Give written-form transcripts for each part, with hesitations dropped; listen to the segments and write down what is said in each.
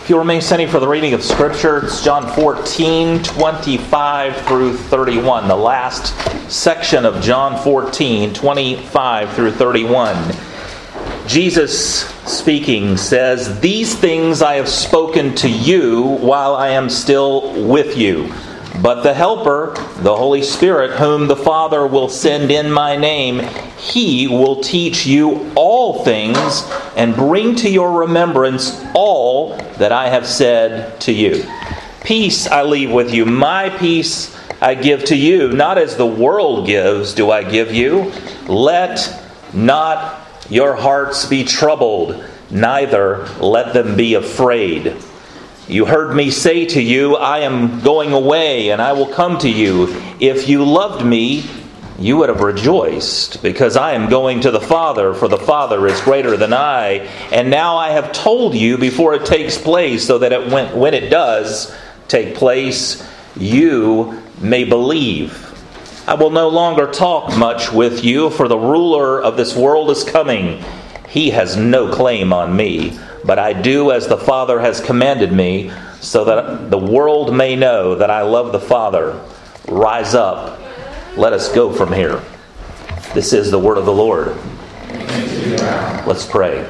If you'll remain standing for the reading of Scripture, it's John 14, 25 through 31. The last section of John 14, 25 through 31. Jesus speaking says, "These things I have spoken to you while I am still with you. But the Helper, the Holy Spirit, whom the Father will send in my name, He will teach you all things and bring to your remembrance all that I have said to you. Peace I leave with you, my peace I give to you. Not as the world gives do I give you. Let not your hearts be troubled, neither let them be afraid. You heard me say to you, I am going away and I will come to you. If you loved me, you would have rejoiced, because I am going to the Father, for the Father is greater than I. And now I have told you before it takes place, so that when it does take place, you may believe. I will no longer talk much with you, for the ruler of this world is coming. He has no claim on me, but I do as the Father has commanded me, so that the world may know that I love the Father. Rise up. Let us go from here." This is the word of the Lord. Let's pray.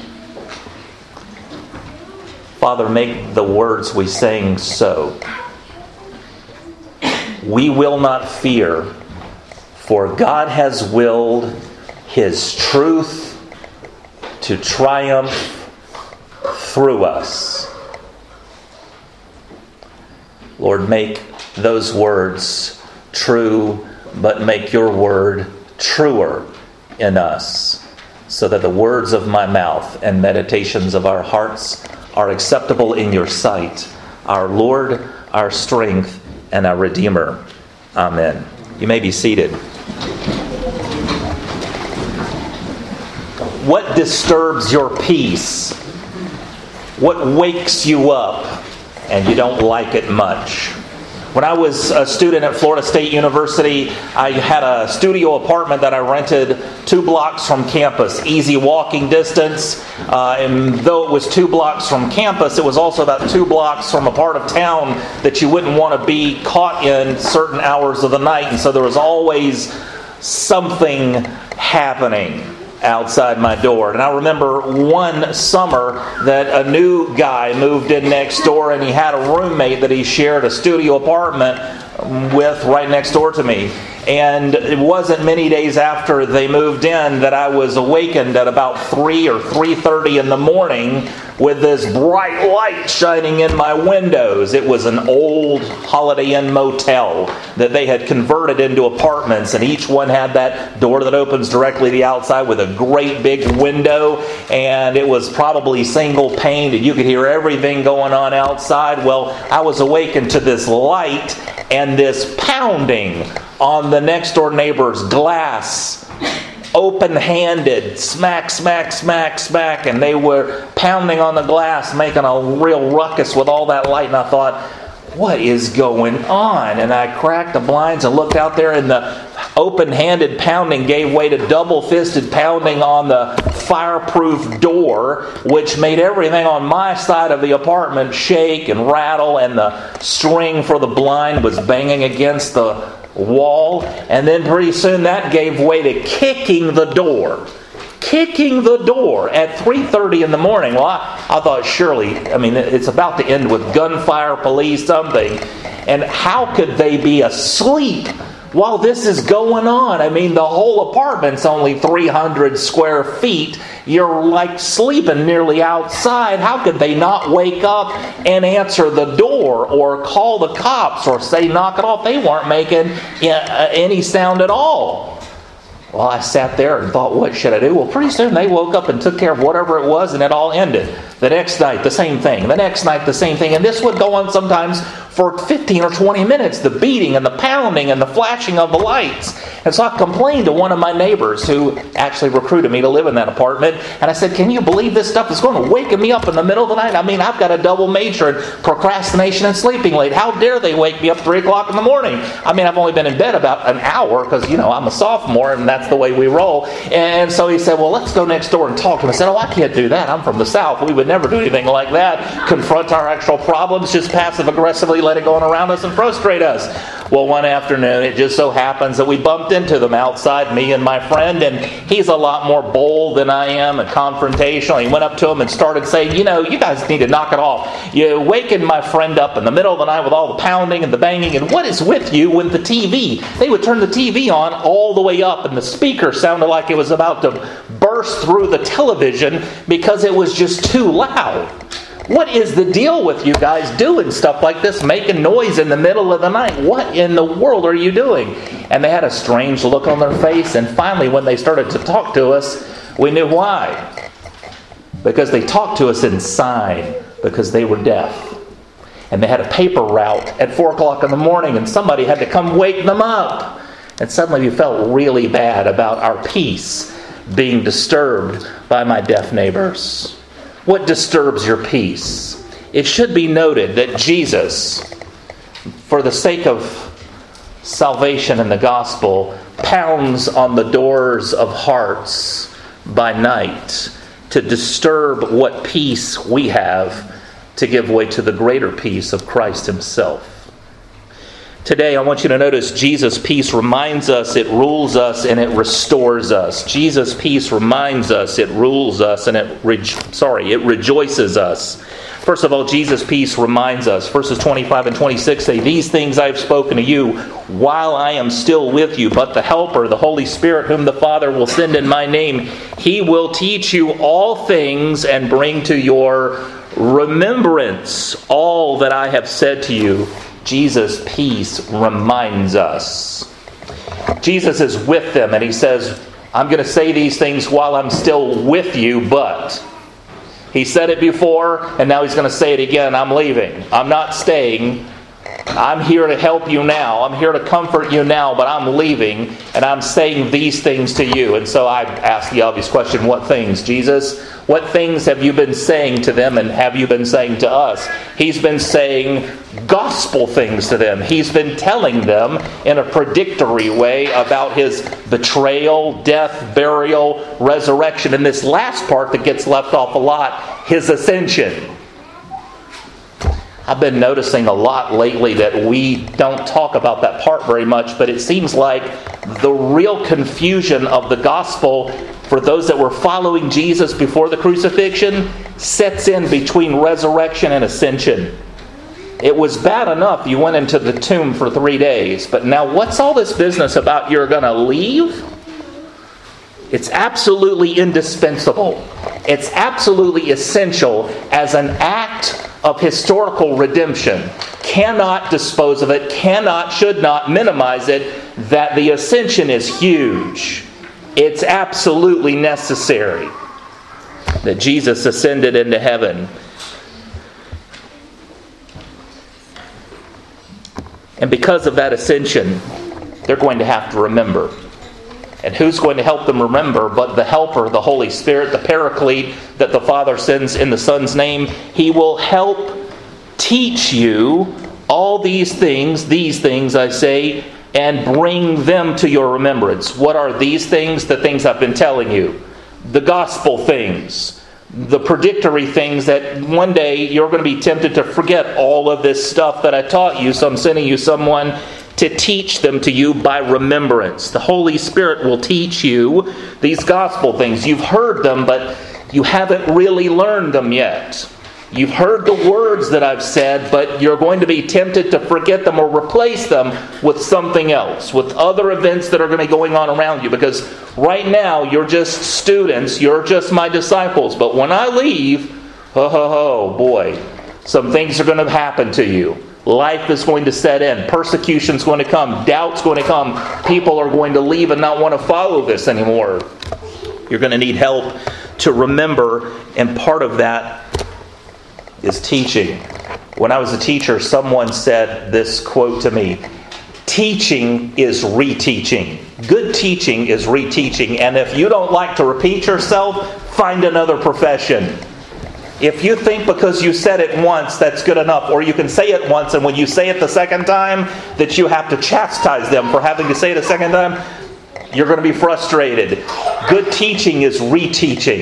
Father, make the words we sing so. We will not fear, for God has willed His truth to triumph through us. Lord, make those words true, but make your word truer in us, so that the words of my mouth and meditations of our hearts are acceptable in your sight, our Lord, our strength, and our Redeemer. Amen. You may be seated. What disturbs your peace? What wakes you up and you don't like it much? When I was a student at Florida State University, I had a studio apartment that I rented 2 blocks from campus, easy walking distance. And though it was 2 blocks from campus, it was also about 2 blocks from a part of town that you wouldn't want to be caught in certain hours of the night. And so there was always something happening outside my door. And I remember one summer that a new guy moved in next door, and he had a roommate that he shared a studio apartment with right next door to me. And it wasn't many days after they moved in that I was awakened at about 3 or 3:30 in the morning with this bright light shining in my windows. It was an old Holiday Inn motel that they had converted into apartments, and each one had that door that opens directly to the outside with a great big window, and it was probably single paned, and you could hear everything going on outside. Well, I was awakened to this light and this pounding on the next door neighbor's glass, open-handed, smack, smack, smack, smack, and they were pounding on the glass, making a real ruckus with all that light, and I thought, what is going on? And I cracked the blinds and looked out there, and the open-handed pounding gave way to double-fisted pounding on the fireproof door, which made everything on my side of the apartment shake and rattle, and the string for the blind was banging against the wall. And then pretty soon that gave way to kicking the door at 3:30 in the morning. Well, I thought surely, it's about to end with gunfire, police, something. And how could they be asleep while this is going on? The whole apartment's only 300 square feet. You're like sleeping nearly outside. How could they not wake up and answer the door or call the cops or say knock it off? They weren't making any sound at all. Well, I sat there and thought, what should I do? Well, pretty soon they woke up and took care of whatever it was, and it all ended. The next night, the same thing. The next night, the same thing. And this would go on sometimes for 15 or 20 minutes, the beating and the pounding and the flashing of the lights. And so I complained to one of my neighbors who actually recruited me to live in that apartment. And I said, can you believe this stuff is going to wake me up in the middle of the night? I've got a double major in procrastination and sleeping late. How dare they wake me up 3 o'clock in the morning? I've only been in bed about an hour because, I'm a sophomore and that's the way we roll. And so he said, well, let's go next door and talk to him. I said, I can't do that. I'm from the South. We would never do anything like that. Confront our actual problems, just passive-aggressively let it go on around us and frustrate us. Well, one afternoon, it just so happens that we bumped into them outside, me and my friend, and he's a lot more bold than I am and confrontational. He went up to him and started saying, you guys need to knock it off. You wakened my friend up in the middle of the night with all the pounding and the banging, and what is with you when the TV? They would turn the TV on all the way up, and the speaker sounded like it was about to burst through the television because it was just too loud. What is the deal with you guys doing stuff like this, making noise in the middle of the night? What in the world are you doing? And they had a strange look on their face, and finally when they started to talk to us, we knew why. Because they talked to us in sign, because they were deaf. And they had a paper route at 4 o'clock in the morning, and somebody had to come wake them up. And suddenly we felt really bad about our peace being disturbed by my deaf neighbors. What disturbs your peace? It should be noted that Jesus, for the sake of salvation and the gospel, pounds on the doors of hearts by night to disturb what peace we have, to give way to the greater peace of Christ Himself. Today, I want you to notice Jesus' peace reminds us, it rules us, and it restores us. Jesus' peace reminds us, it rules us, and it rejoices us. First of all, Jesus' peace reminds us. Verses 25 and 26 say, "These things I have spoken to you while I am still with you, but the Helper, the Holy Spirit, whom the Father will send in my name, He will teach you all things and bring to your remembrance all that I have said to you." Jesus' peace reminds us. Jesus is with them, and He says, I'm going to say these things while I'm still with you, but He said it before, and now He's going to say it again. I'm leaving. I'm not staying. I'm here to help you now. I'm here to comfort you now, but I'm leaving, and I'm saying these things to you. And so I ask the obvious question, what things, Jesus? What things have you been saying to them, and have you been saying to us? He's been saying gospel things to them. He's been telling them in a predictory way about His betrayal, death, burial, resurrection. And this last part that gets left off a lot, His ascension. I've been noticing a lot lately that we don't talk about that part very much, but it seems like the real confusion of the gospel for those that were following Jesus before the crucifixion sets in between resurrection and ascension. It was bad enough you went into the tomb for 3 days, but now what's all this business about you're going to leave? It's absolutely indispensable. It's absolutely essential as an act of historical redemption. Cannot dispose of it, should not minimize it, that the ascension is huge. It's absolutely necessary that Jesus ascended into heaven. And because of that ascension, they're going to have to remember. And who's going to help them remember but the Helper, the Holy Spirit, the Paraclete that the Father sends in the Son's name? He will help teach you all these things I say, and bring them to your remembrance. What are these things? The things I've been telling you. The gospel things. The predictory things that one day you're going to be tempted to forget all of this stuff that I taught you, so I'm sending you someone to teach them to you by remembrance. The Holy Spirit will teach you these gospel things. You've heard them, but you haven't really learned them yet. You've heard the words that I've said, but you're going to be tempted to forget them or replace them with something else, with other events that are going to be going on around you. Because right now, you're just students, you're just my disciples. But when I leave, boy, some things are going to happen to you. Life is going to set in. Persecution's going to come. Doubt's going to come. People are going to leave and not want to follow this anymore. You're going to need help to remember, and part of that is teaching. When I was a teacher, someone said this quote to me: teaching is reteaching. Good teaching is reteaching. And if you don't like to repeat yourself, find another profession. If you think because you said it once, that's good enough, or you can say it once, and when you say it the second time, that you have to chastise them for having to say it a second time, you're going to be frustrated. Good teaching is reteaching.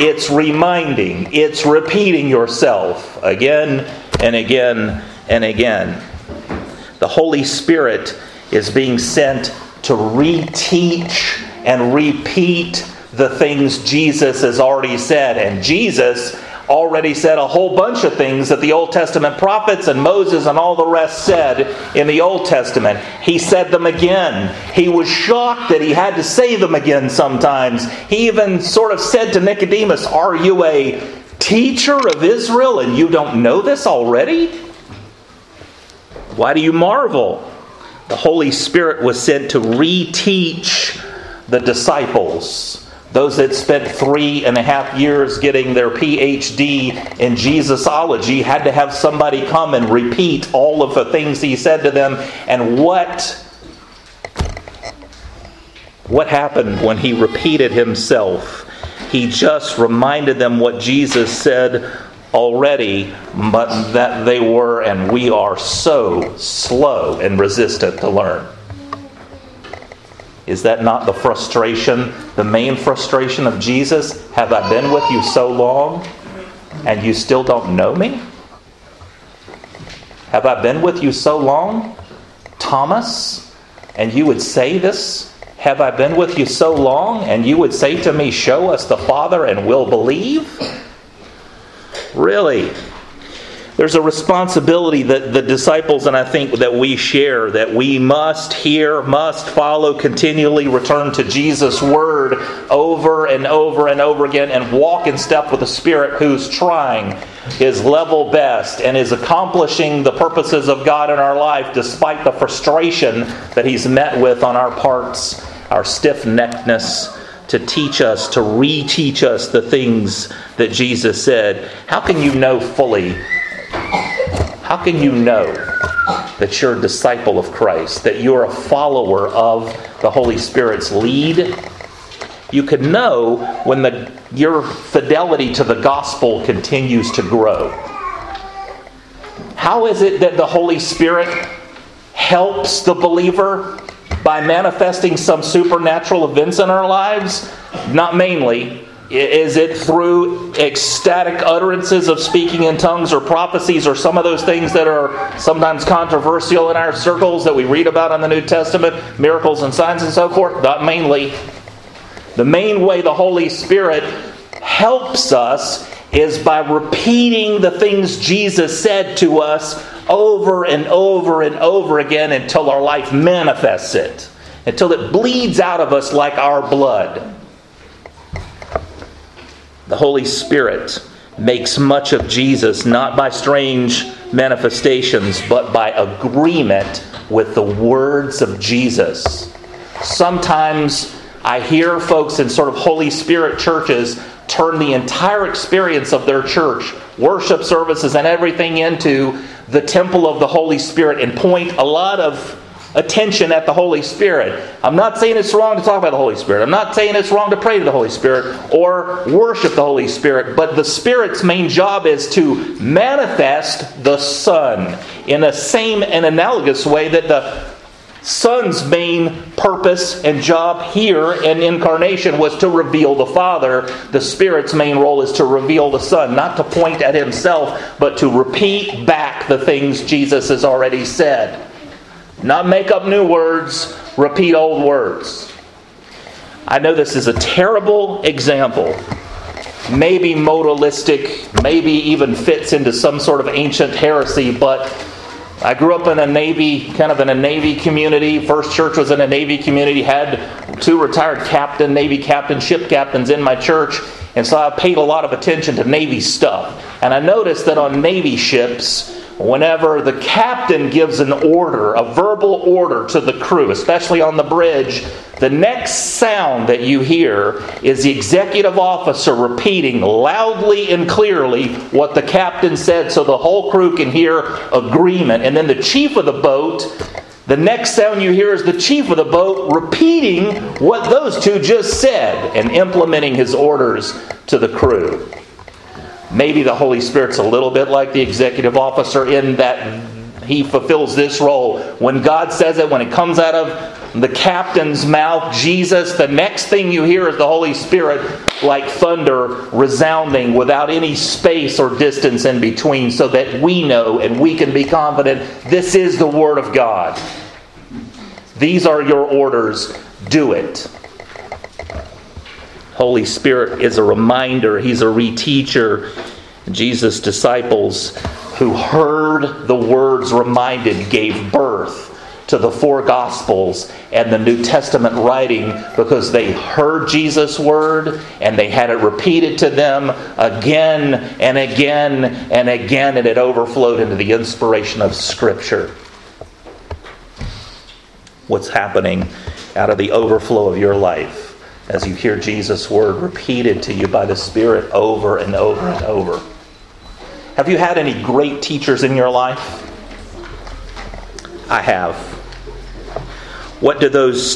It's reminding. It's repeating yourself again and again and again. The Holy Spirit is being sent to reteach and repeat the things Jesus has already said. And Jesus already said a whole bunch of things that the Old Testament prophets and Moses and all the rest said in the Old Testament. He said them again. He was shocked that he had to say them again sometimes. He even sort of said to Nicodemus, "Are you a teacher of Israel and you don't know this already? Why do you marvel?" The Holy Spirit was sent to reteach the disciples. Those that spent 3.5 years getting their PhD in Jesusology had to have somebody come and repeat all of the things he said to them. And what happened when he repeated himself? He just reminded them what Jesus said already, but that they were and we are so slow and resistant to learn. Is that not the frustration, the main frustration of Jesus? Have I been with you so long and you still don't know me? Have I been with you so long, Thomas, and you would say this? Have I been with you so long and you would say to me, "Show us the Father and we'll believe"? Really? There's a responsibility that the disciples and I think that we share, that we must hear, must follow, continually return to Jesus' Word over and over and over again and walk in step with the Spirit who's trying his level best and is accomplishing the purposes of God in our life despite the frustration that he's met with on our parts, our stiff-neckedness, to teach us, to reteach us the things that Jesus said. How can you know fully? How can you know that you're a disciple of Christ, that you're a follower of the Holy Spirit's lead? You can know when your fidelity to the gospel continues to grow. How is it that the Holy Spirit helps the believer? By manifesting some supernatural events in our lives? Not mainly. Is it through ecstatic utterances of speaking in tongues or prophecies or some of those things that are sometimes controversial in our circles that we read about in the New Testament, miracles and signs and so forth? Not mainly. The main way the Holy Spirit helps us is by repeating the things Jesus said to us over and over and over again until our life manifests it, until it bleeds out of us like our blood. The Holy Spirit makes much of Jesus not by strange manifestations, but by agreement with the words of Jesus. Sometimes I hear folks in sort of Holy Spirit churches turn the entire experience of their church, worship services and everything, into the temple of the Holy Spirit and point a lot of attention at the Holy Spirit. I'm not saying it's wrong to talk about the Holy Spirit. I'm not saying it's wrong to pray to the Holy Spirit or worship the Holy Spirit. But the Spirit's main job is to manifest the Son in the same and analogous way that the Son's main purpose and job here in incarnation was to reveal the Father. The Spirit's main role is to reveal the Son, not to point at himself, but to repeat back the things Jesus has already said. Not make up new words, repeat old words. I know this is a terrible example. Maybe modalistic, maybe even fits into some sort of ancient heresy, but I grew up in a Navy community. First Church was in a Navy community. Had 2 retired Navy ship captains in my church. And so I paid a lot of attention to Navy stuff. And I noticed that on Navy ships, whenever the captain gives an order, a verbal order to the crew, especially on the bridge, the next sound that you hear is the executive officer repeating loudly and clearly what the captain said so the whole crew can hear agreement. And then the chief of the boat, the next sound you hear is the chief of the boat repeating what those two just said and implementing his orders to the crew. Maybe the Holy Spirit's a little bit like the executive officer in that he fulfills this role. When God says it, when it comes out of the captain's mouth, Jesus, the next thing you hear is the Holy Spirit like thunder resounding without any space or distance in between, so that we know and we can be confident this is the Word of God. These are your orders. Do it. Holy Spirit is a reminder. He's a reteacher. Jesus' disciples who heard the words reminded gave birth to the 4 Gospels and the New Testament writing, because they heard Jesus' word and they had it repeated to them again and again and again, and it overflowed into the inspiration of Scripture. What's happening out of the overflow of your life as you hear Jesus' word repeated to you by the Spirit over and over and over? Have you had any great teachers in your life? I have. Who do those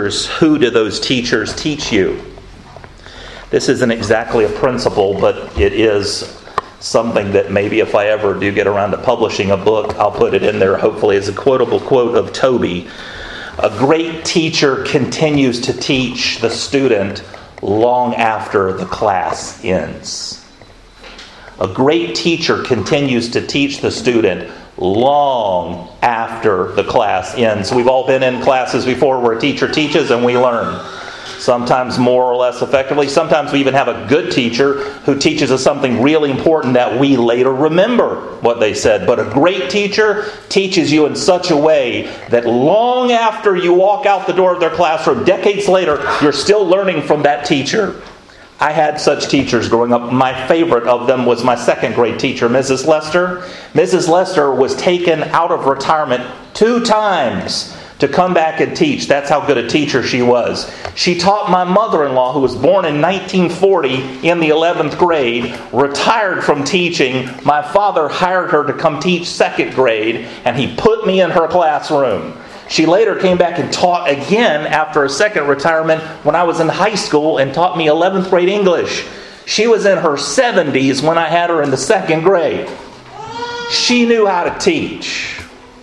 teachers teach you? This isn't exactly a principle, but it is something that maybe if I ever do get around to publishing a book, I'll put it in there, hopefully, as a quotable quote of Toby. A great teacher continues to teach the student long after the class ends. A great teacher continues to teach the student long after the class ends. We've all been in classes before where a teacher teaches and we learn. Sometimes more or less effectively. Sometimes we even have a good teacher who teaches us something really important that we later remember what they said. But a great teacher teaches you in such a way that long after you walk out the door of their classroom, decades later, you're still learning from that teacher. I had such teachers growing up. My favorite of them was my second grade teacher, Mrs. Lester. Mrs. Lester was taken out of retirement 2 times to come back and teach. That's how good a teacher she was. She taught my mother-in-law, who was born in 1940 in the 11th grade, retired from teaching. My father hired her to come teach 2nd grade, and he put me in her classroom. She later came back and taught again after a second retirement when I was in high school and taught me 11th grade English. She was in her 70s when I had her in the 2nd grade. She knew how to teach.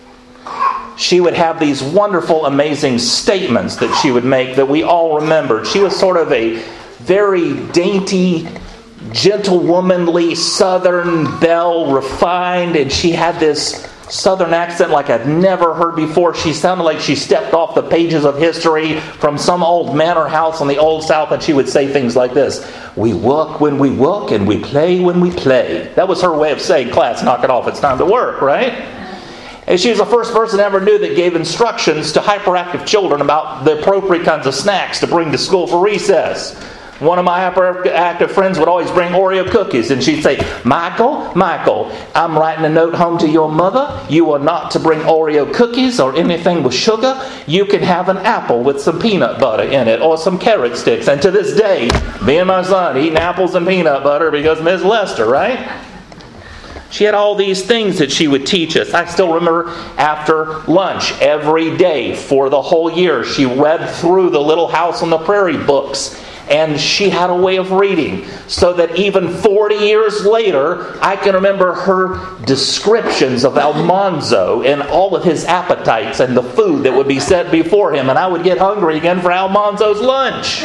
She would have these wonderful, amazing statements that she would make that we all remembered. She was sort of a very dainty, gentlewomanly Southern belle, refined, and she had this Southern accent like I'd never heard before. She sounded like she stepped off the pages of history from some old manor house in the Old South, and she would say things like this: "We work when we work and we play when we play." That was her way of saying, "Class, knock it off, it's time to work," right? And she was the first person I ever knew that gave instructions to hyperactive children about the appropriate kinds of snacks to bring to school for recess. One of my hyperactive friends would always bring Oreo cookies, and she'd say, Michael, I'm writing a note home to your mother. You are not to bring Oreo cookies or anything with sugar. You can have an apple with some peanut butter in it or some carrot sticks." And to this day, me and my son eating apples and peanut butter because Miss Lester, right? She had all these things that she would teach us. I still remember after lunch every day for the whole year, she read through the Little House on the Prairie books. And she had a way of reading so that even 40 years later, I can remember her descriptions of Almanzo and all of his appetites and the food that would be set before him. And I would get hungry again for Almanzo's lunch.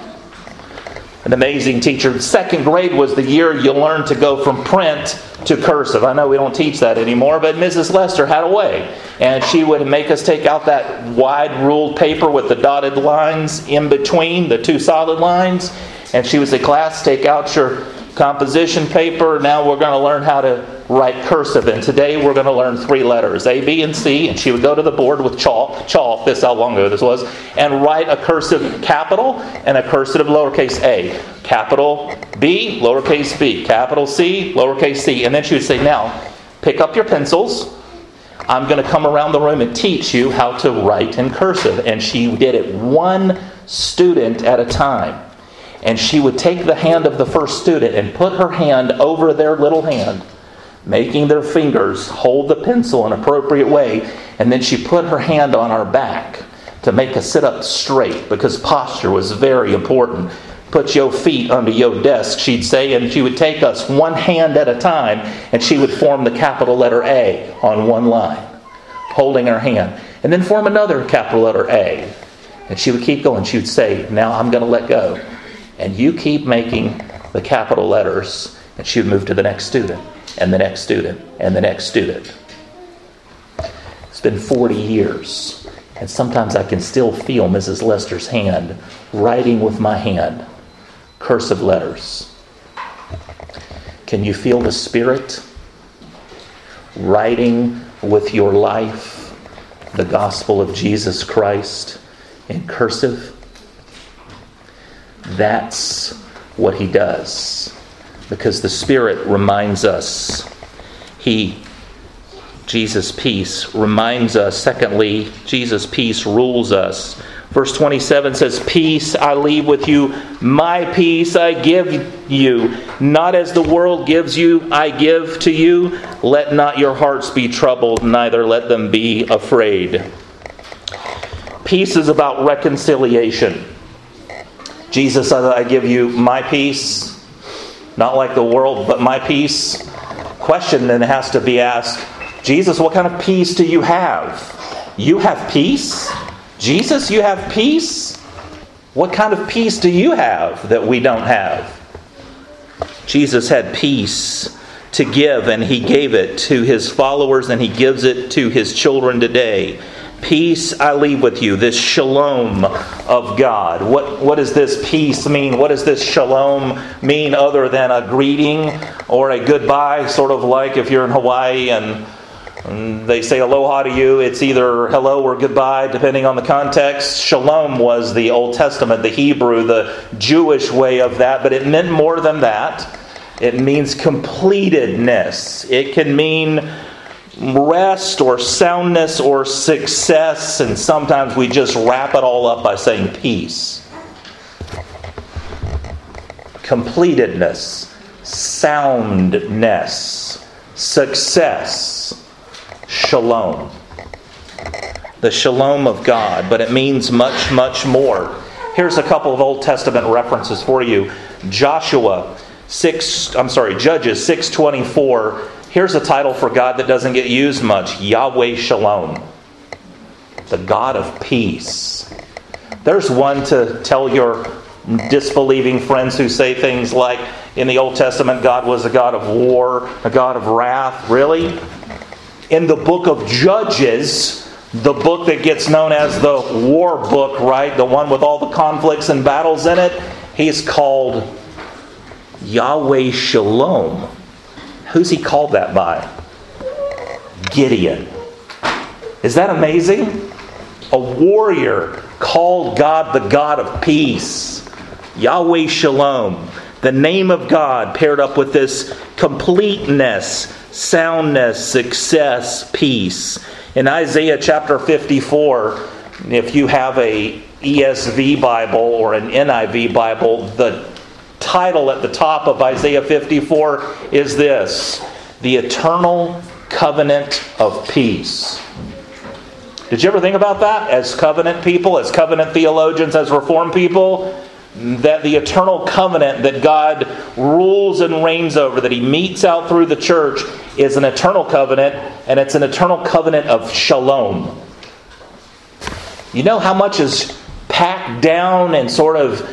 An amazing teacher. 2nd grade was the year you learned to go from print to cursive. I know we don't teach that anymore, but Mrs. Lester had a way. And she would make us take out that wide ruled paper with the dotted lines in between, the 2 solid lines. And she would say, "Class, take out your composition paper. Now we're going to learn how to write cursive. And today we're going to learn 3 letters, A, B, and C." And she would go to the board with chalk, this is how long ago this was, and write a cursive capital and a cursive lowercase a. Capital B, lowercase b. Capital C, lowercase c. And then she would say, "Now, pick up your pencils. I'm going to come around the room and teach you how to write in cursive." And she did it 1 student at a time. And she would take the hand of the first student and put her hand over their little hand, making their fingers hold the pencil in an appropriate way. And then she put her hand on our back to make us sit up straight, because posture was very important. "Put your feet under your desk," she'd say, and she would take us 1 hand at a time, and she would form the capital letter A on 1 line, holding her hand. And then form another capital letter A. And she would keep going. She would say, now I'm going to let go. And you keep making the capital letters. And she would move to the next student, and the next student, and the next student. It's been 40 years. And sometimes I can still feel Mrs. Lester's hand writing with my hand cursive letters. Can you feel the Spirit writing with your life the gospel of Jesus Christ in cursive? That's what he does. Because the Spirit reminds us. Jesus' peace reminds us. Secondly, Jesus' peace rules us. Verse 27 says, peace I leave with you, my peace I give you. Not as the world gives you, I give to you. Let not your hearts be troubled, neither let them be afraid. Peace is about reconciliation. Jesus says, I give you my peace, not like the world, but my peace. Question then has to be asked, Jesus, what kind of peace do you have? You have peace? Jesus, you have peace? What kind of peace do you have that we don't have? Jesus had peace to give, and he gave it to his followers, and he gives it to his children today. Peace I leave with you, this shalom of God. What does this peace mean? What does this shalom mean other than a greeting or a goodbye? Sort of like if you're in Hawaii and they say aloha to you, it's either hello or goodbye, depending on the context. Shalom was the Old Testament, the Hebrew, the Jewish way of that, but it meant more than that. It means completedness. It can mean rest or soundness or success, and sometimes we just wrap it all up by saying peace. Completedness, soundness, success. Shalom. The shalom of God, but it means much, much more. Here's a couple of Old Testament references for you. Judges 6:24. Here's a title for God that doesn't get used much. Yahweh Shalom. The God of peace. There's one to tell your disbelieving friends who say things like, in the Old Testament, God was a God of war, a God of wrath. Really? In the book of Judges, the book that gets known as the war book, right? The one with all the conflicts and battles in it, he's called Yahweh Shalom. Who's he called that by? Gideon. Is that amazing? A warrior called God the God of peace. Yahweh Shalom. The name of God paired up with this completeness, soundness, success, peace. In Isaiah chapter 54, if you have a ESV Bible or an NIV Bible, the title at the top of Isaiah 54 is this: the eternal covenant of peace. Did you ever think about that? As covenant people, as covenant theologians, as Reformed people, that the eternal covenant that God rules and reigns over, that he meets out through the church, is an eternal covenant, and it's an eternal covenant of shalom. You know how much is packed down and sort of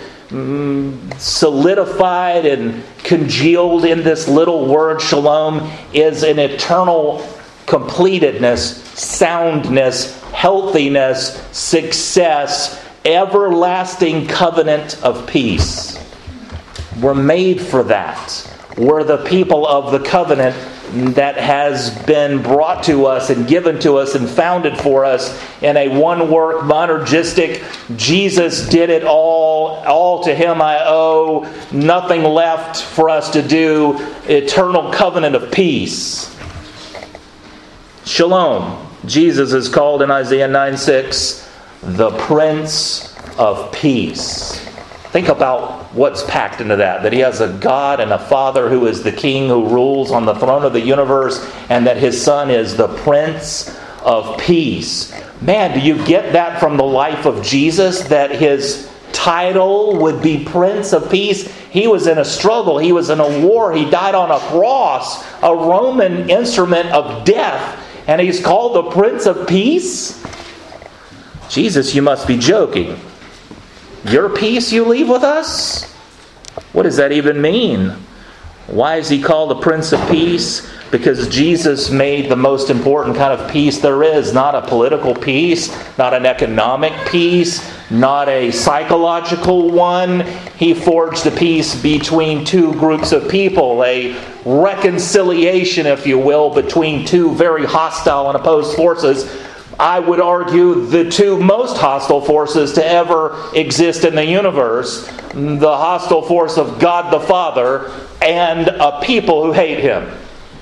solidified and congealed in this little word shalom is an eternal completedness, soundness, healthiness, success, everlasting covenant of peace. We're made for that. We're the people of the covenant that has been brought to us and given to us and founded for us in a one-work, monergistic, Jesus did it all to him I owe, nothing left for us to do, eternal covenant of peace. Shalom. Jesus is called in Isaiah 9:6 the Prince of Peace. Think about what's packed into that he has a God and a Father who is the King who rules on the throne of the universe, and that his Son is the Prince of Peace. Man, do you get that from the life of Jesus, that his title would be Prince of Peace? He was in a struggle. He was in a war. He died on a cross, a Roman instrument of death, and he's called the Prince of Peace? Jesus, you must be joking. Your peace you leave with us? What does that even mean? Why is he called the Prince of Peace? Because Jesus made the most important kind of peace there is. Not a political peace, not an economic peace, not a psychological one. He forged a peace between two groups of people, a reconciliation, if you will, between two very hostile and opposed forces. I would argue the two most hostile forces to ever exist in the universe. The hostile force of God the Father and a people who hate Him.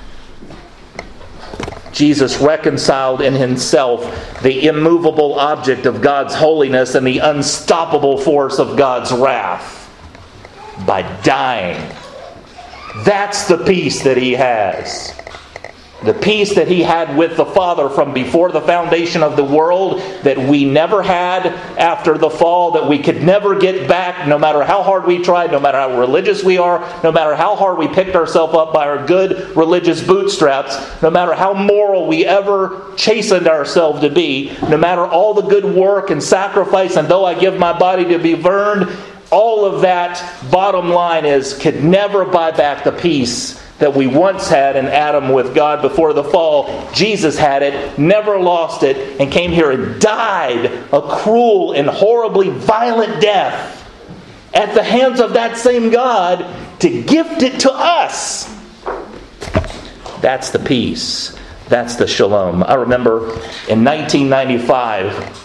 Jesus reconciled in Himself the immovable object of God's holiness and the unstoppable force of God's wrath by dying. That's the peace that He has. The peace that He had with the Father from before the foundation of the world that we never had after the fall, that we could never get back no matter how hard we tried, no matter how religious we are, no matter how hard we picked ourselves up by our good religious bootstraps, no matter how moral we ever chastened ourselves to be, no matter all the good work and sacrifice, and though I give my body to be burned, all of that, bottom line is, could never buy back the peace that we once had in Adam with God before the fall. Jesus had it, never lost it, and came here and died a cruel and horribly violent death at the hands of that same God to gift it to us. That's the peace. That's the shalom. I remember in 1995,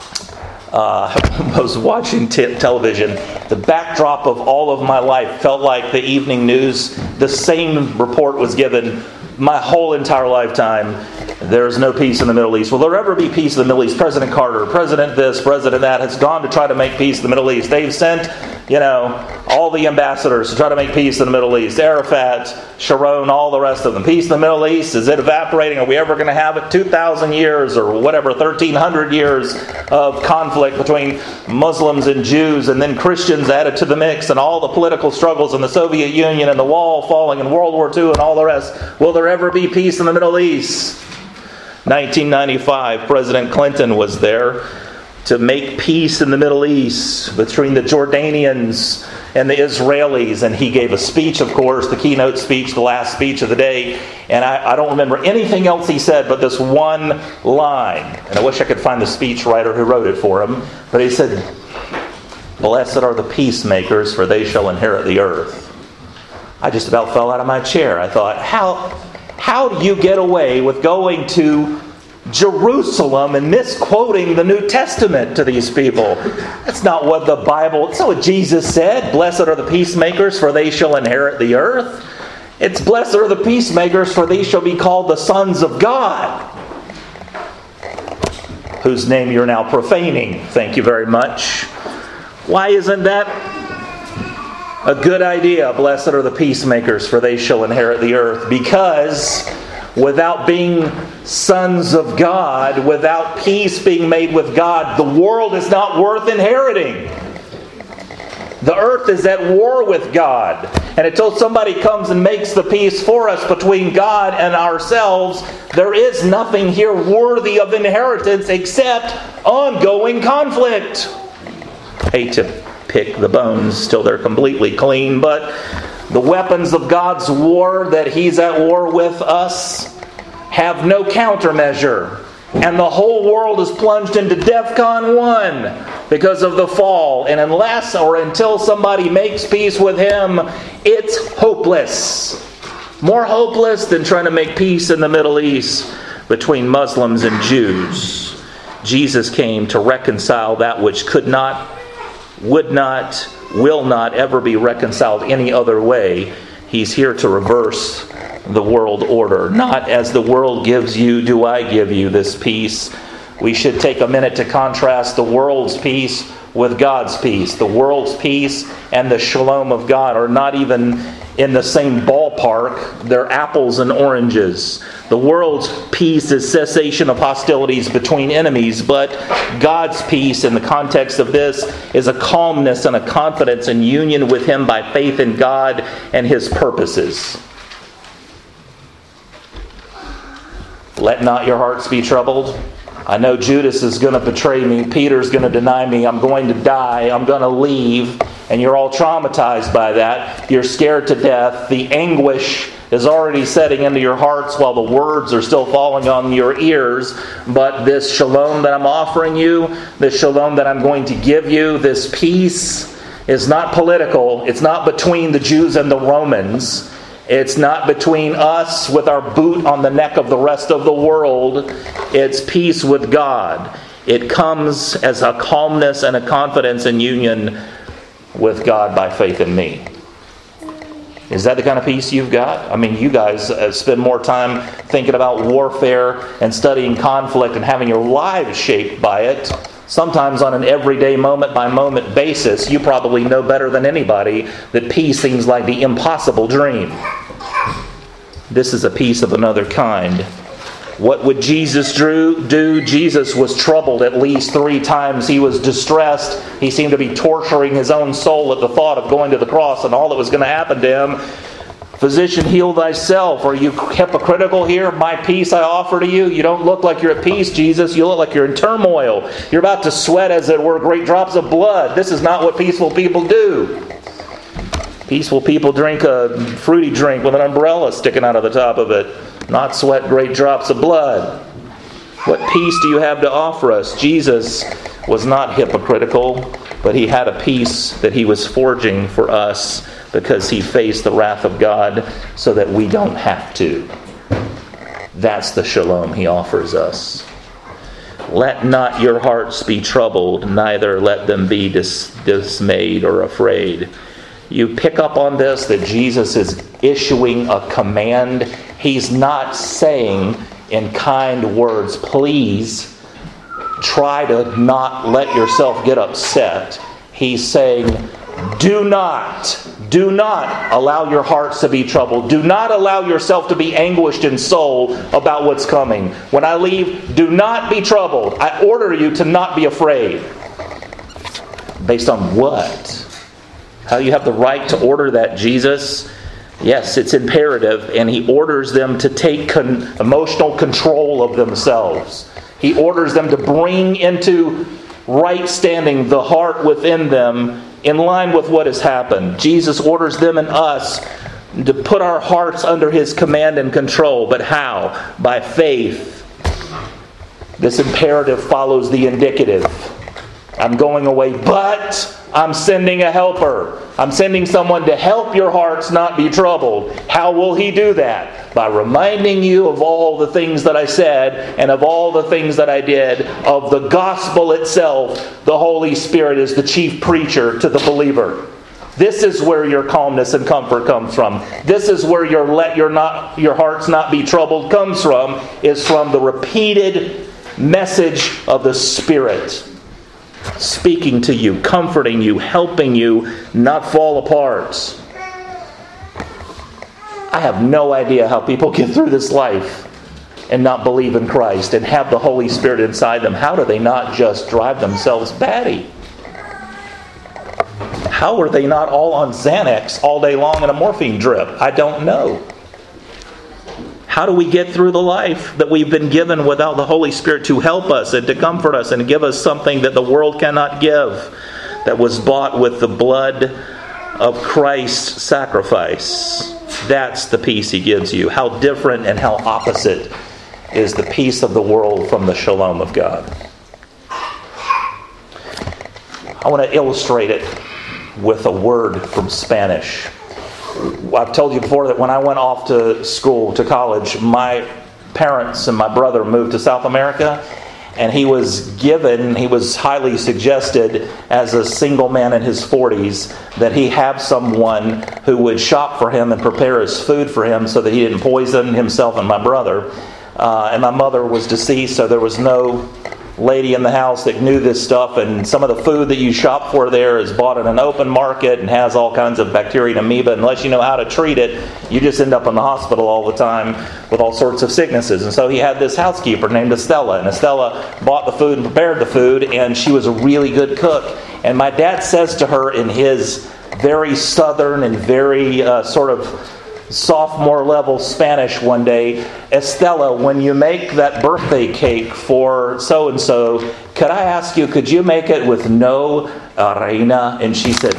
I was watching television. The backdrop of all of my life felt like the evening news. The same report was given my whole entire lifetime. There's no peace in the Middle East. Will there ever be peace in the Middle East? President Carter, President this, President that, has gone to try to make peace in the Middle East. They've sent, all the ambassadors to try to make peace in the Middle East. Arafat, Sharon, all the rest of them. Peace in the Middle East, is it evaporating? Are we ever going to have it? 2,000 years or whatever, 1,300 years of conflict between Muslims and Jews, and then Christians added to the mix, and all the political struggles in the Soviet Union and the wall falling in World War II and all the rest. Will there ever be peace in the Middle East? 1995, President Clinton was there to make peace in the Middle East between the Jordanians and the Israelis. And he gave a speech, of course, the keynote speech, the last speech of the day. And I don't remember anything else he said but this one line. And I wish I could find the speechwriter who wrote it for him. But he said, "Blessed are the peacemakers, for they shall inherit the earth." I just about fell out of my chair. I thought, how do you get away with going to Jerusalem and misquoting the New Testament to these people? That's not what the Bible, it's not what Jesus said. Blessed are the peacemakers, for they shall inherit the earth. It's blessed are the peacemakers, for they shall be called the sons of God, whose name you're now profaning. Thank you very much. Why isn't that a good idea? Blessed are the peacemakers, for they shall inherit the earth. Because without being sons of God, without peace being made with God, the world is not worth inheriting. The earth is at war with God. And until somebody comes and makes the peace for us between God and ourselves, there is nothing here worthy of inheritance except ongoing conflict. Hate to pick the bones till they're completely clean, but the weapons of God's war that He's at war with us have no countermeasure. And the whole world is plunged into DEFCON 1 because of the fall. And unless or until somebody makes peace with Him, it's hopeless. More hopeless than trying to make peace in the Middle East between Muslims and Jews. Jesus came to reconcile that which could not, would not, will not ever be reconciled any other way. He's here to reverse the world order. Not as the world gives you, do I give you this peace. We should take a minute to contrast the world's peace with God's peace. The world's peace and the shalom of God are not even in the same ballpark. They're apples and oranges. The world's peace is cessation of hostilities between enemies, but God's peace in the context of this is a calmness and a confidence in union with Him by faith in God and His purposes. Let not your hearts be troubled. I know Judas is going to betray me. Peter's going to deny me. I'm going to die. I'm going to leave. And you're all traumatized by that. You're scared to death. The anguish is already setting into your hearts while the words are still falling on your ears. But this shalom that I'm offering you, this shalom that I'm going to give you, this peace is not political. It's not between the Jews and the Romans. It's not between us with our boot on the neck of the rest of the world. It's peace with God. It comes as a calmness and a confidence in union with God by faith in me. Is that the kind of peace you've got? I mean, you guys spend more time thinking about warfare and studying conflict and having your lives shaped by it. Sometimes on an everyday moment-by-moment basis, you probably know better than anybody that peace seems like the impossible dream. This is a peace of another kind. What would Jesus do? Jesus was troubled at least 3 times. He was distressed. He seemed to be torturing his own soul at the thought of going to the cross and all that was going to happen to him. Physician, heal thyself. Are you hypocritical here? My peace I offer to you. You don't look like you're at peace, Jesus. You look like you're in turmoil. You're about to sweat, as it were, great drops of blood. This is not what peaceful people do. Peaceful people drink a fruity drink with an umbrella sticking out of the top of it, not sweat great drops of blood. What peace do you have to offer us? Jesus was not hypocritical, but he had a peace that he was forging for us because he faced the wrath of God so that we don't have to. That's the shalom he offers us. Let not your hearts be troubled, neither let them be dismayed or afraid. You pick up on this, that Jesus is issuing a command. He's not saying in kind words, please try to not let yourself get upset. He's saying, do not allow your hearts to be troubled. Do not allow yourself to be anguished in soul about what's coming. When I leave, do not be troubled. I order you to not be afraid. Based on what? How you have the right to order that, Jesus? Yes, it's imperative, and he orders them to take emotional control of themselves. He orders them to bring into right standing the heart within them in line with what has happened. Jesus orders them and us to put our hearts under his command and control. But how? By faith. This imperative follows the indicative. I'm going away, but I'm sending a helper. I'm sending someone to help your hearts not be troubled. How will he do that? By reminding you of all the things that I said and of all the things that I did, of the gospel itself. The Holy Spirit is the chief preacher to the believer. This is where your calmness and comfort comes from. This is where your let your hearts not be troubled comes from, is from the repeated message of the Spirit. Speaking to you, comforting you, helping you not fall apart. I have no idea how people get through this life and not believe in Christ and have the Holy Spirit inside them. How do they not just drive themselves batty? How are they not all on Xanax all day long and a morphine drip? I don't know. How do we get through the life that we've been given without the Holy Spirit to help us and to comfort us and give us something that the world cannot give, that was bought with the blood of Christ's sacrifice? That's the peace he gives you. How different and how opposite is the peace of the world from the shalom of God. I want to illustrate it with a word from Spanish. I've told you before that when I went off to school, to college, my parents and my brother moved to South America, and he was highly suggested as a single man in his 40s that he have someone who would shop for him and prepare his food for him so that he didn't poison himself and my brother. And my mother was deceased, so there was no lady in the house that knew this stuff, and some of the food that you shop for there is bought in an open market and has all kinds of bacteria and amoeba. Unless you know how to treat it, you just end up in the hospital all the time with all sorts of sicknesses. And so he had this housekeeper named Estella, and Estella bought the food and prepared the food, and she was a really good cook. And my dad says to her in his very southern and very sort of sophomore level Spanish one day, Estella, when you make that birthday cake for so-and-so, could I ask you, could you make it with no harina? And she said,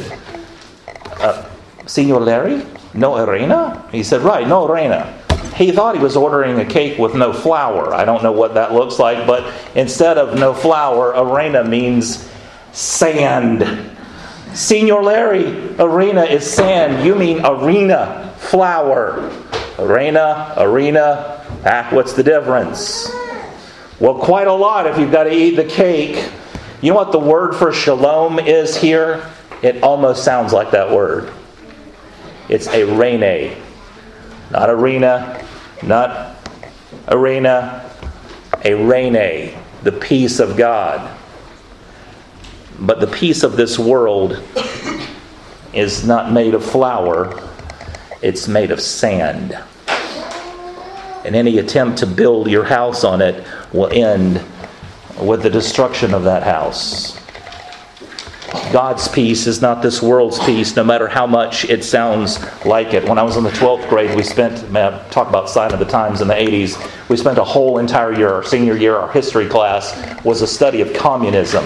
Senor Larry, no harina? He said, right, no harina. He thought he was ordering a cake with no flour. I don't know what that looks like, but instead of no flour, harina means sand. Senor Larry, arena is sand. You mean arena, flour. Arena. What's the difference? Well, quite a lot if you've got to eat the cake. You know what the word for shalom is here? It almost sounds like that word. It's eirene. Not arena, not arena. Eirene, the peace of God. But the peace of this world is not made of flour, it's made of sand. And any attempt to build your house on it will end with the destruction of that house. God's peace is not this world's peace, no matter how much it sounds like it. When I was in the 12th grade, we spent, talk about Sign of the Times in the 80s, we spent a whole entire year, our senior year, our history class, was a study of communism.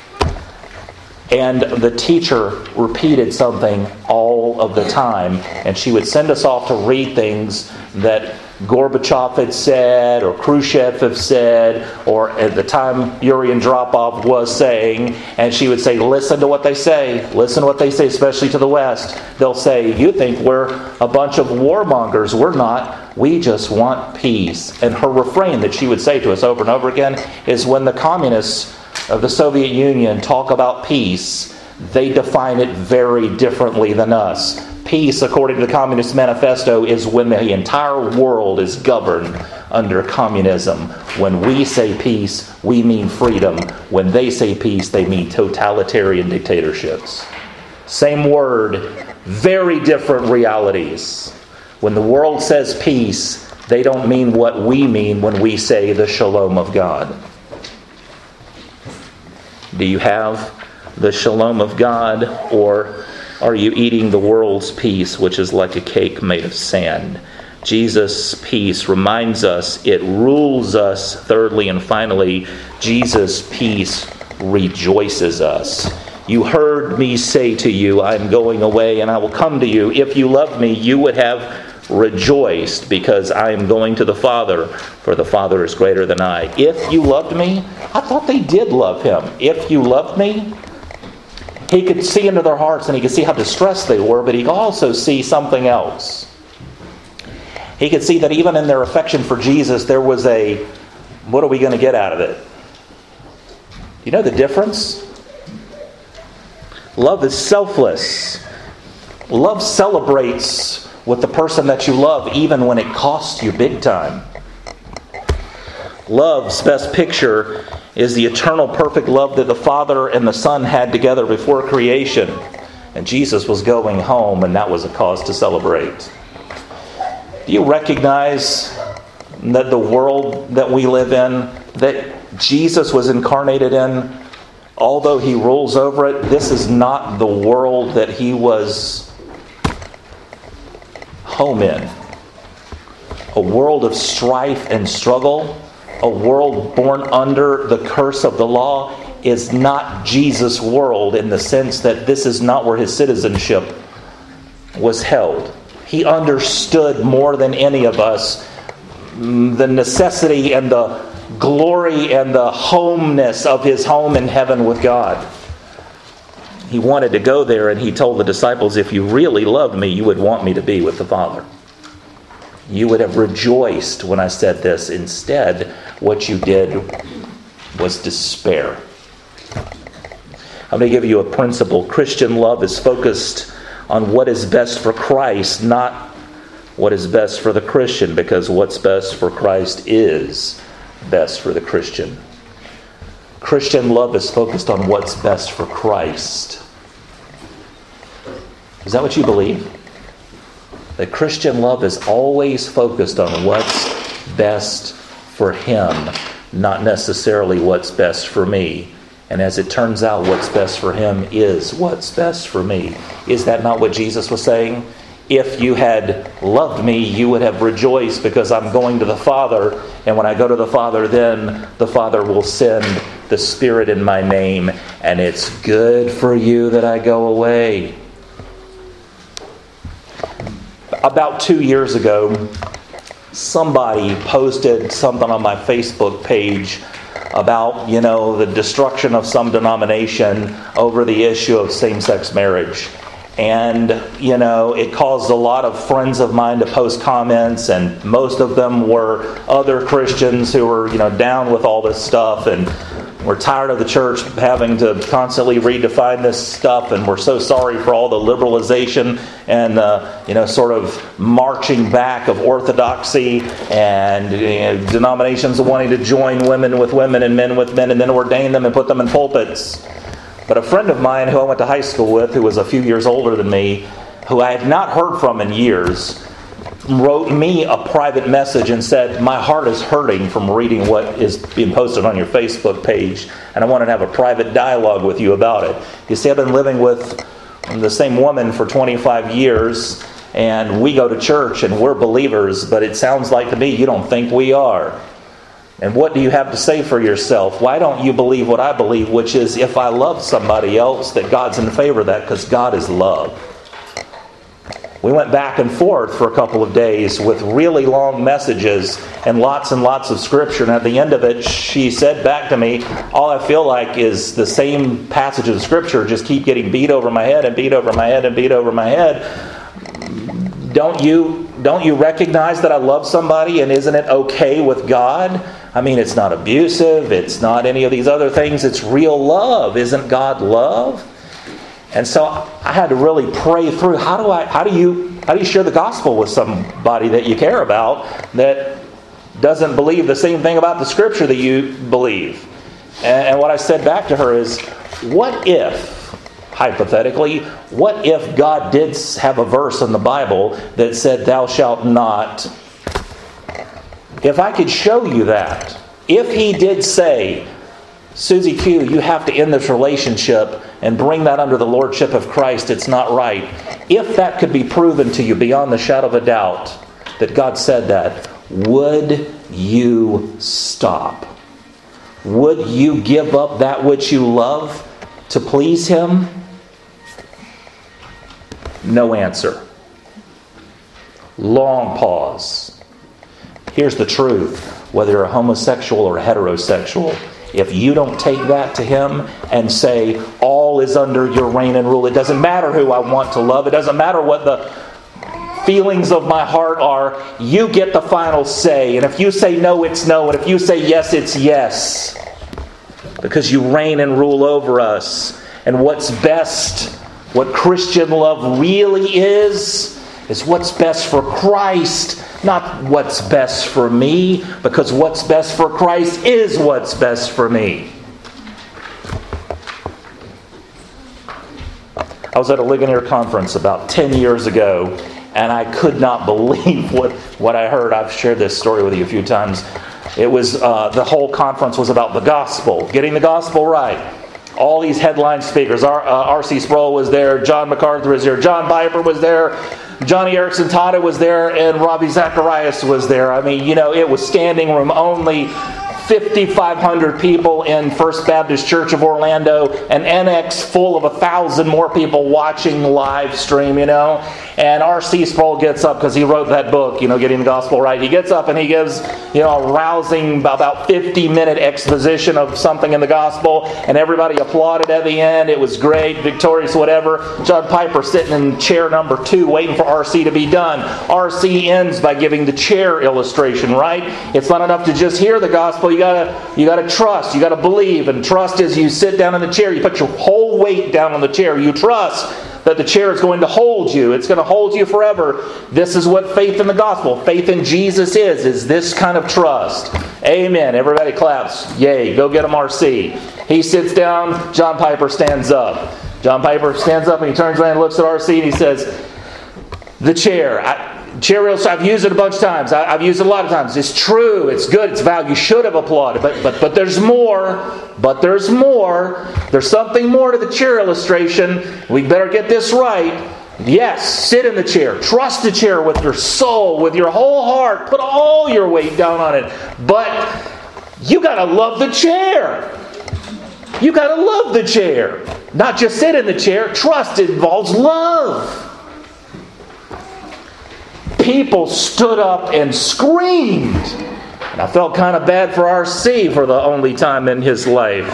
And the teacher repeated something all of the time, and she would send us off to read things that Gorbachev had said, or Khrushchev had said, or at the time Yuri Andropov was saying, and she would say, listen to what they say, especially to the West. They'll say, you think we're a bunch of warmongers. We're not. We just want peace. And her refrain that she would say to us over and over again is, when the communists of the Soviet Union talk about peace, they define it very differently than us. Peace, according to the Communist Manifesto, is when the entire world is governed under communism. When we say peace, we mean freedom. When they say peace, they mean totalitarian dictatorships. Same word, very different realities. When the world says peace, they don't mean what we mean when we say the shalom of God. Do you have the shalom of God, or are you eating the world's peace, which is like a cake made of sand? Jesus' peace reminds us, it rules us. Thirdly and finally, Jesus' peace rejoices us. You heard me say to you, I'm going away and I will come to you. If you loved me, you would have rejoiced, because I am going to the Father, for the Father is greater than I. If you loved me, I thought they did love him. If you loved me, he could see into their hearts and he could see how distressed they were, but he could also see something else. He could see that even in their affection for Jesus, there was a, what are we going to get out of it? Do you know the difference? Love is selfless. Love celebrates with the person that you love, even when it costs you big time. Love's best picture is the eternal perfect love that the Father and the Son had together before creation. And Jesus was going home, and that was a cause to celebrate. Do you recognize that the world that we live in, that Jesus was incarnated in, although he rules over it, this is not the world that he was home in. A world of strife and struggle, a world born under the curse of the law, is not Jesus' world, in the sense that this is not where his citizenship was held. He understood more than any of us the necessity and the glory and the homeness of his home in heaven with God. He wanted to go there, and he told the disciples, if you really loved me, you would want me to be with the Father. You would have rejoiced when I said this. Instead, what you did was despair. I'm going to give you a principle. Christian love is focused on what is best for Christ, not what is best for the Christian, because what's best for Christ is best for the Christian. Christian love is focused on what's best for Christ. Is that what you believe? That Christian love is always focused on what's best for him, not necessarily what's best for me. And as it turns out, what's best for him is what's best for me. Is that not what Jesus was saying? if you had loved me, you would have rejoiced because I'm going to the Father. And when I go to the Father, then the Father will send the Spirit in my name. And it's good for you that I go away. About 2 years ago, somebody posted something on my Facebook page about, the destruction of some denomination over the issue of same-sex marriage. And, it caused a lot of friends of mine to post comments, and most of them were other Christians who were, down with all this stuff, and we're tired of the church having to constantly redefine this stuff, and we're so sorry for all the liberalization and, sort of marching back of orthodoxy and denominations wanting to join women with women and men with men and then ordain them and put them in pulpits. But a friend of mine who I went to high school with, who was a few years older than me, who I had not heard from in years, wrote me a private message and said, my heart is hurting from reading what is being posted on your Facebook page, and I wanted to have a private dialogue with you about it. You see, I've been living with the same woman for 25 years, and we go to church and we're believers, but it sounds like to me you don't think we are. And what do you have to say for yourself? Why don't you believe what I believe, which is if I love somebody else, that God's in favor of that because God is love. We went back and forth for a couple of days with really long messages and lots of scripture. And at the end of it, she said back to me, all I feel like is the same passage of scripture just keep getting beat over my head and beat over my head and beat over my head. Don't you recognize that I love somebody, and isn't it okay with God? I mean, it's not abusive. It's not any of these other things. It's real love. Isn't God love? And so I had to really pray through how do you share the gospel with somebody that you care about that doesn't believe the same thing about the scripture that you believe? And what I said back to her is, what if, hypothetically, what if God did have a verse in the Bible that said, thou shalt not? If I could show you that, if He did say, Susie Q, you have to end this relationship and bring that under the lordship of Christ, it's not right. If that could be proven to you beyond the shadow of a doubt that God said that, would you stop? Would you give up that which you love to please Him? No answer. Long pause. Here's the truth. Whether you're a homosexual or heterosexual, if you don't take that to Him and say, all is under your reign and rule, it doesn't matter who I want to love, it doesn't matter what the feelings of my heart are, you get the final say. And if you say no, it's no. And if you say yes, it's yes. Because you reign and rule over us. And what's best, what Christian love really is what's best for Christ, not what's best for me, because what's best for Christ is what's best for me. I was at a Ligonier conference about 10 years ago, and I could not believe what I heard. I've shared this story with you a few times. It was the whole conference was about the gospel, getting the gospel right. All these headline speakers. R.C. Sproul was there. John MacArthur was there. John Piper was there. Johnny Erickson Tada was there. And Ravi Zacharias was there. I mean, it was standing room only. 5,500 people in First Baptist Church of Orlando. An annex full of 1,000 more people watching live stream, And R.C. Sproul gets up because he wrote that book, Getting the Gospel Right. He gets up and he gives, a rousing about 50-minute exposition of something in the gospel. And everybody applauded at the end. It was great, victorious, whatever. John Piper sitting in chair number 2 waiting for R.C. to be done. R.C. ends by giving the chair illustration, right? It's not enough to just hear the gospel. You gotta trust. You gotta believe. And trust is you sit down in the chair. You put your whole weight down on the chair. You trust that the chair is going to hold you. It's going to hold you forever. This is what faith in the gospel, faith in Jesus is this kind of trust. Amen. Everybody claps. Yay. Go get him, R.C. He sits down. John Piper stands up. John Piper stands up and he turns around and looks at R.C. and he says, the chair. I've used it a bunch of times. I've used it a lot of times. It's true. It's good. It's valid. You should have applauded. But there's more. But there's more. There's something more to the chair illustration. We better get this right. Yes, sit in the chair. Trust the chair with your soul, with your whole heart. Put all your weight down on it. But you got to love the chair. You got to love the chair. Not just sit in the chair. Trust involves love. People stood up and screamed. And I felt kind of bad for R.C. for the only time in his life.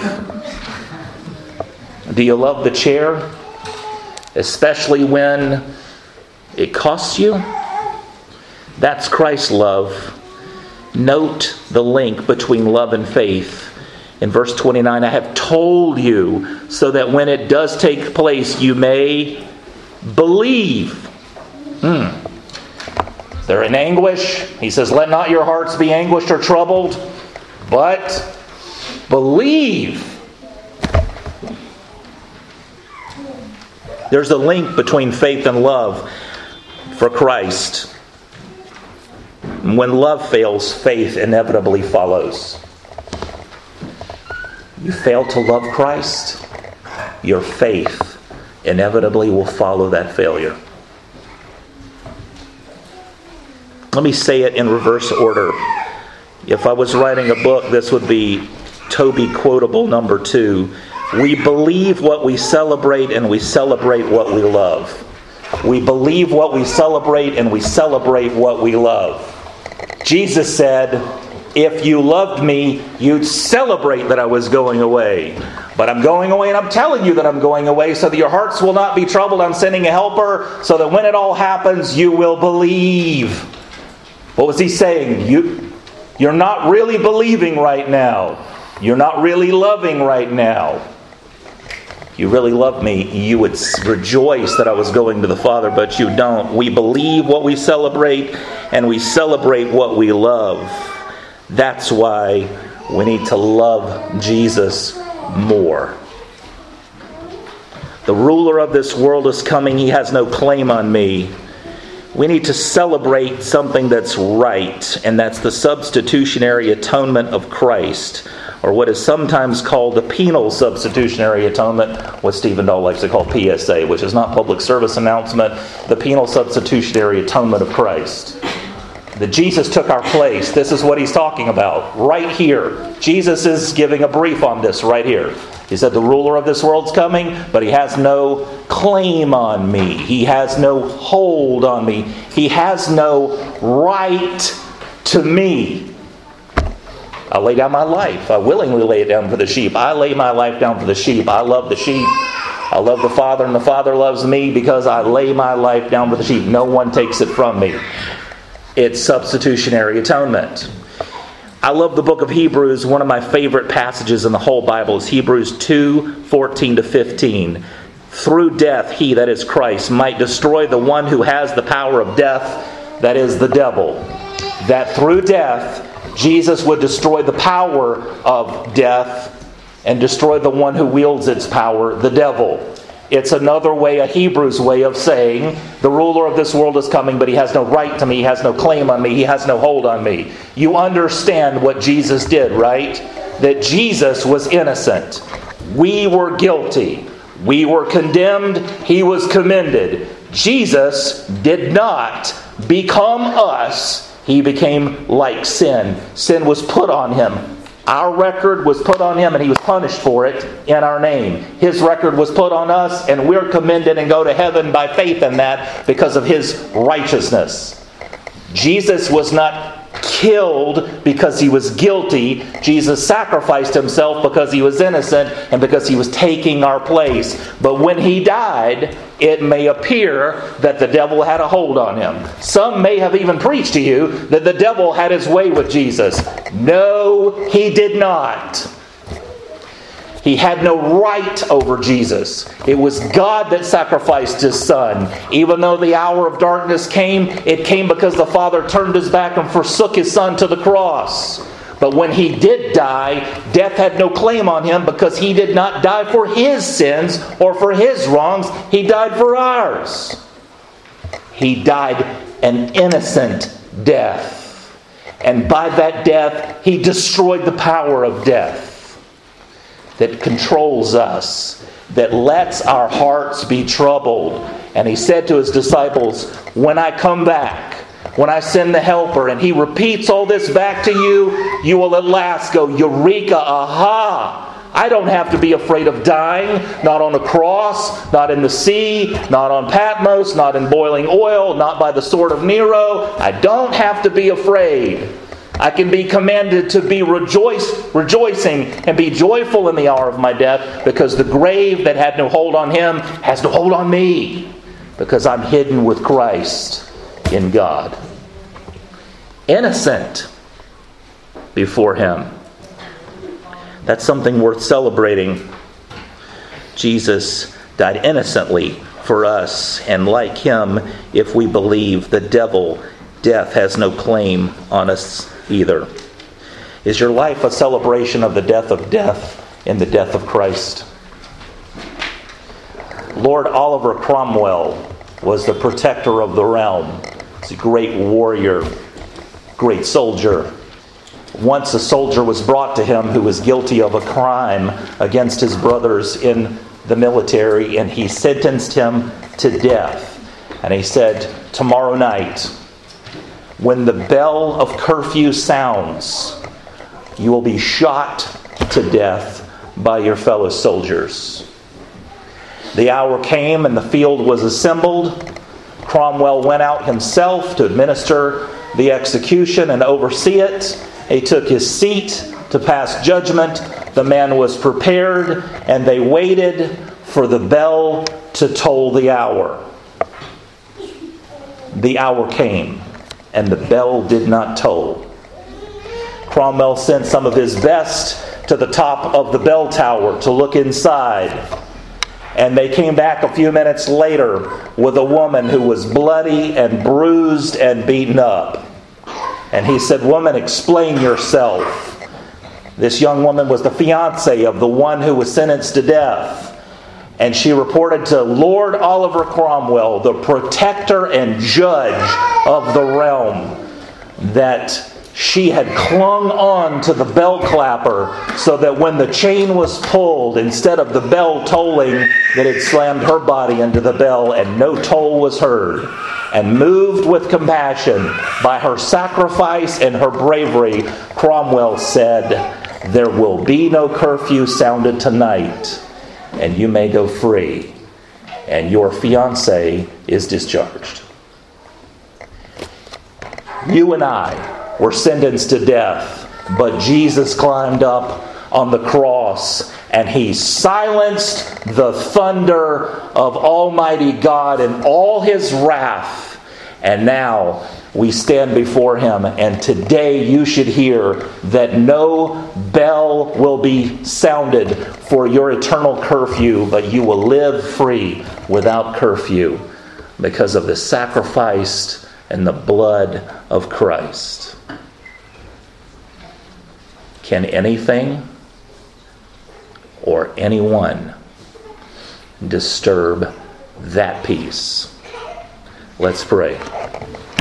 Do you love the chair? Especially when it costs you? That's Christ's love. Note the link between love and faith. In verse 29, I have told you so that when it does take place, you may believe. They're in anguish. He says, let not your hearts be anguished or troubled, but believe. There's a link between faith and love for Christ. When love fails, faith inevitably follows. You fail to love Christ, your faith inevitably will follow that failure. Let me say it in reverse order. If I was writing a book, this would be Toby Quotable number 2. We believe what we celebrate, and we celebrate what we love. We believe what we celebrate, and we celebrate what we love. Jesus said, if you loved me, you'd celebrate that I was going away. But I'm going away, and I'm telling you that I'm going away so that your hearts will not be troubled. I'm sending a helper so that when it all happens, you will believe. What was he saying? You're not really believing right now. You're not really loving right now. If you really loved me, you would rejoice that I was going to the Father, but you don't. We believe what we celebrate, and we celebrate what we love. That's why we need to love Jesus more. The ruler of this world is coming. He has no claim on me. We need to celebrate something that's right, and that's the substitutionary atonement of Christ, or what is sometimes called the penal substitutionary atonement, what Stephen Dahl likes to call PSA, which is not public service announcement, the penal substitutionary atonement of Christ. That Jesus took our place. This is what he's talking about right here. Jesus is giving a brief on this right here. He said the ruler of this world's coming, but he has no claim on me. He has no hold on me. He has no right to me. I lay down my life. I willingly lay it down for the sheep. I lay my life down for the sheep. I love the sheep. I love the Father, and the Father loves me because I lay my life down for the sheep. No one takes it from me. It's substitutionary atonement. I love the book of Hebrews. One of my favorite passages in the whole Bible is Hebrews 2:14-15. Through death, he, that is Christ, might destroy the one who has the power of death, that is the devil. That through death, Jesus would destroy the power of death and destroy the one who wields its power, the devil. It's another way, a Hebrew's way of saying, the ruler of this world is coming, but he has no right to me, he has no claim on me, he has no hold on me. You understand what Jesus did, right? That Jesus was innocent. We were guilty. We were condemned. He was commended. Jesus did not become us. He became like sin. Sin was put on him. Our record was put on him, and he was punished for it in our name. His record was put on us, and we're commended and go to heaven by faith in that because of his righteousness. Jesus was not killed because he was guilty. Jesus sacrificed himself because he was innocent and because he was taking our place. But when he died, it may appear that the devil had a hold on him. Some may have even preached to you that the devil had his way with Jesus. No, he did not. He had no right over Jesus. It was God that sacrificed his Son. Even though the hour of darkness came, it came because the Father turned his back and forsook his Son to the cross. But when he did die, death had no claim on him because he did not die for his sins or for his wrongs. He died for ours. He died an innocent death. And by that death, he destroyed the power of death that controls us. that lets our hearts be troubled. And he said to his disciples, when I come back, when I send the Helper, and he repeats all this back to you, you will at last go, Eureka, aha! I don't have to be afraid of dying, not on a cross, not in the sea, not on Patmos, not in boiling oil, not by the sword of Nero. I don't have to be afraid. I can be commanded to be rejoicing and be joyful in the hour of my death, because the grave that had no hold on him has no hold on me, because I'm hidden with Christ in God. Innocent before him. That's something worth celebrating. Jesus died innocently for us, and like him, if we believe, the devil, death, has no claim on us either. Is your life a celebration of the death of death in the death of Christ? Lord Oliver Cromwell was the protector of the realm. He's a great warrior, great soldier. Once a soldier was brought to him who was guilty of a crime against his brothers in the military, and he sentenced him to death. And he said, tomorrow night, when the bell of curfew sounds, you will be shot to death by your fellow soldiers. The hour came and the field was assembled. Cromwell went out himself to administer the execution and oversee it. He took his seat to pass judgment. The man was prepared, and they waited for the bell to toll the hour. The hour came, and the bell did not toll. Cromwell sent some of his best to the top of the bell tower to look inside. And they came back a few minutes later with a woman who was bloody and bruised and beaten up. And he said, woman, explain yourself. This young woman was the fiancée of the one who was sentenced to death. And she reported to Lord Oliver Cromwell, the protector and judge of the realm, that she had clung on to the bell clapper so that when the chain was pulled, instead of the bell tolling, that it slammed her body into the bell and no toll was heard. And moved with compassion by her sacrifice and her bravery, Cromwell said, there will be no curfew sounded tonight, and you may go free, and your fiancé is discharged. You and I were sentenced to death, but Jesus climbed up on the cross and he silenced the thunder of Almighty God and all his wrath. And now we stand before him, and today you should hear that no bell will be sounded for your eternal curfew, but you will live free without curfew because of the sacrifice and the blood of Christ. Can anything or anyone disturb that peace? Let's pray.